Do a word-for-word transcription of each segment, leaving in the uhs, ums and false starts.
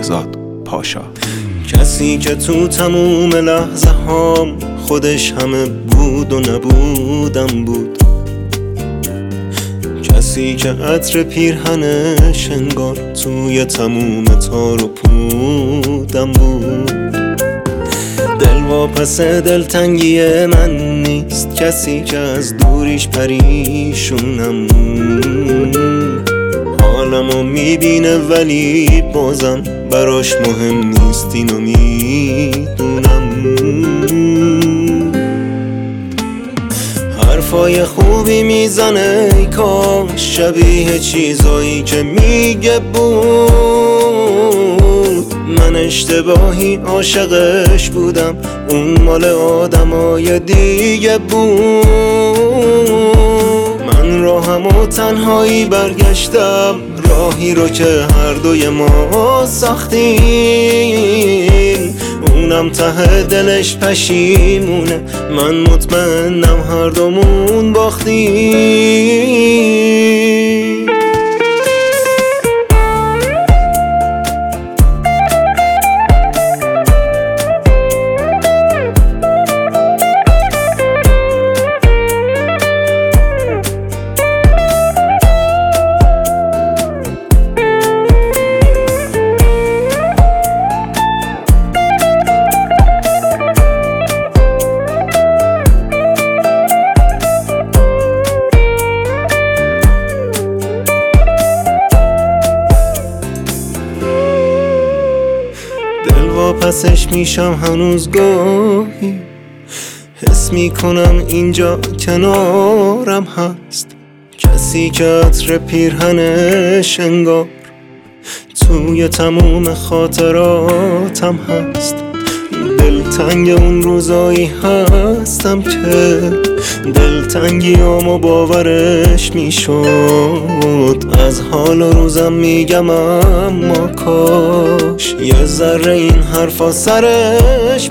بهزاد پاشا. کسی که تو تموم لحظه هام خودش همه بود و نبودم بود، کسی که عطر پیرهنش انگار توی تموم تار و پودم بود. دل واپس دلتنگی من نیست، کسی که از دوریش پریشونم، حالمو میبینه ولی بازم براش مهم نیست، اینو میدونم. حرفای خوبی میزنه ای کاش شبیه چیزایی که میگه بود، من اشتباهی عاشقش بودم، اون مال آدمای دیگه بود. من راهمو تنهایی برگشتم، راهی رو که هر دوی ما ساختیم، اونم ته دلش پشیمونه، من مطمئنم هر دومون باختیم. واپسش میشم هنوز گاهی، حس میکنم اینجا کنارم هست، کسی که عطر پیرهنش انگار توی تموم خاطراتم هست. دلتنگ اون روزایی هستم که دلتنگیامو باورش میشد، از حال و روزم میگم اما کاش یه ذره این حرفا سرش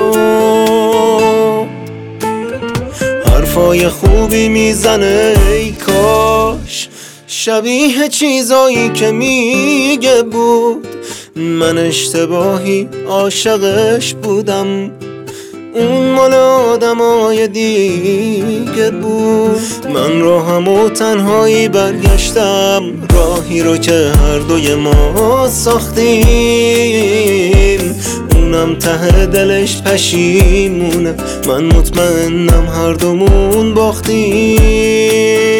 میشد. حرفای خوبی میزنه ای کاش شبیه چیزایی که میگه بود، من اشتباهی عاشقش بودم، اون مال آدمای دیگه بود. من راهمو تنهایی برگشتم، راهی رو که هر دوی ما ساختیم، اونم ته دلش پشیمونه، من مطمئنم هر دومون باختیم.